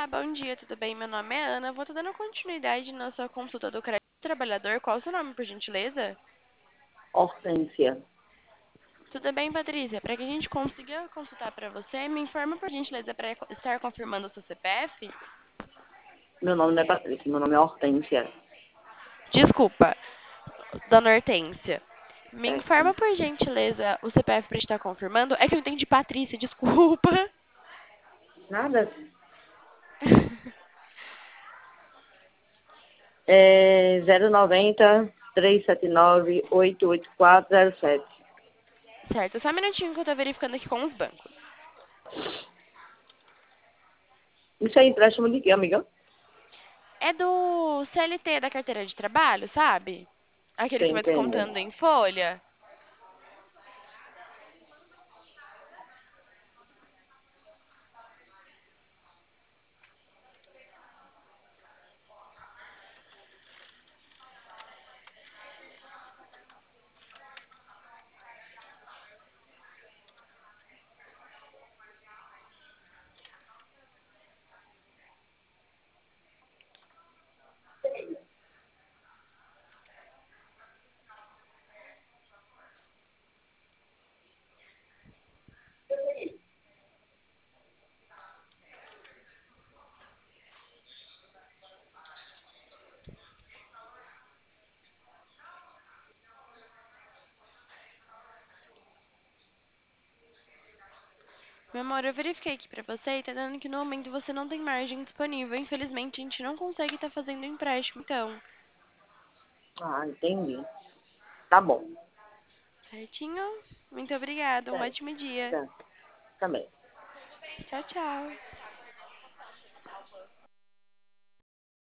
Olá, bom dia, tudo bem? Meu nome é Ana. Vou estar dando continuidade na sua consulta do crédito trabalhador. Qual o seu nome, por gentileza? Hortência. Tudo bem, Patrícia? Para que a gente consiga consultar para você, me informa, por gentileza, para estar confirmando o seu CPF? Meu nome não é Patrícia, meu nome é Hortência. Desculpa, dona Hortência. Me É, informa, por gentileza, o CPF para estar confirmando? É que eu entendi Patrícia, desculpa. nada. É 090-379-88407. Certo, só um minutinho que eu tô verificando aqui com os bancos. Isso é empréstimo de quê, amiga? É do CLT da carteira de trabalho, sabe? Aquele Você que vai entende? descontando em folha. Meu amor, eu verifiquei aqui pra você e tá dando que no momento você não tem margem disponível. Infelizmente, a gente não consegue estar fazendo empréstimo, então. Ah, entendi. Tá bom. Certinho? Muito obrigada. Um Certo, ótimo dia. certo. Também. Tchau, tchau.